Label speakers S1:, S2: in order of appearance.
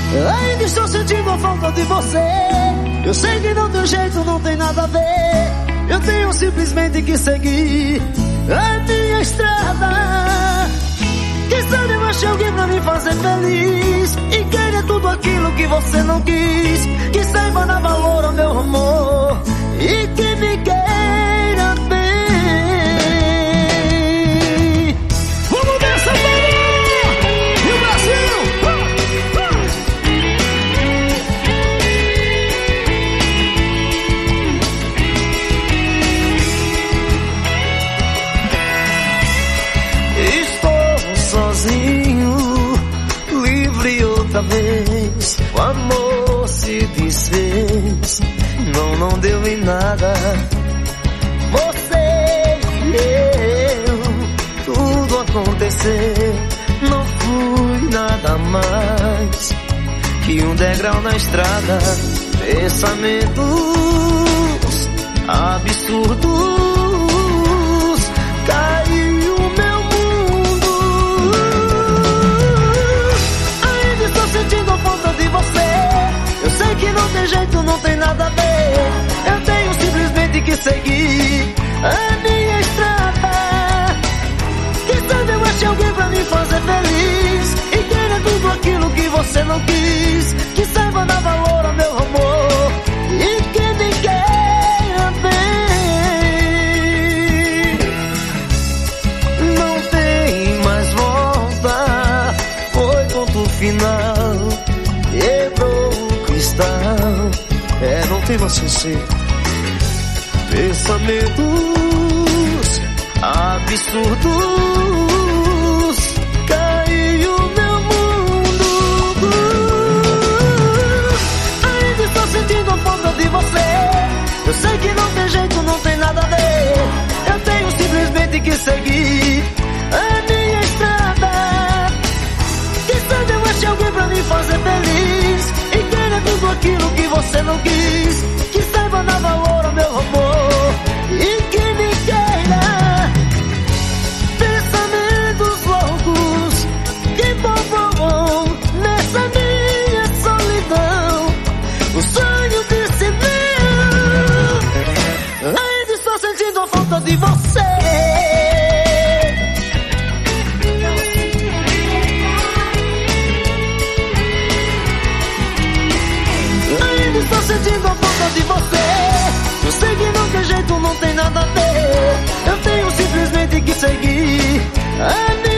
S1: Ainda estou sentindo a falta de você. Eu sei que não tem jeito, não tem nada a ver. Eu tenho simplesmente que seguir a minha estrada. Quem sabe eu achei alguém pra me fazer feliz e querer tudo aquilo que você não quis. Que saiba dar valor ao meu amor e que me queira bem. Vamos ver essa banda! E o Brasil! Estou sozinho, livre outra vez. O amor se desfez, não deu em nada. Você e eu, tudo aconteceu. Não fui nada mais que um degrau na estrada. Pensamentos absurdos, caiu o meu mundo. Ainda estou sentindo a falta de você. Eu sei que não tem jeito, não tem nada a ver. Eu tenho simplesmente que seguir a minha estrada. Quem sabe eu achei alguém pra me fazer feliz e querer tudo aquilo que você não quis. Que saiba dar valor ao meu amor e que me queira bem. Não tem mais volta, foi ponto final. Quebrou o cristal, não tem mais sossego. Pensamentos absurdos, caiu meu mundo. Ainda estou sentindo a falta de você. Eu sei que não tem jeito, não tem nada a ver. Eu tenho simplesmente que seguir a minha estrada. Quem sabe eu achei alguém pra me fazer feliz e querer tudo aquilo que você não quis. Que saiba dar valor ao meu amor e que me queira. Pensamentos loucos que povoam nessa minha solidão. O sonho disse não. Ainda estou sentindo a falta de você. Ainda estou sentindo a falta de você. Eu sei que não tem jeito, não tem nada a ver. Eu tenho simplesmente que seguir a minha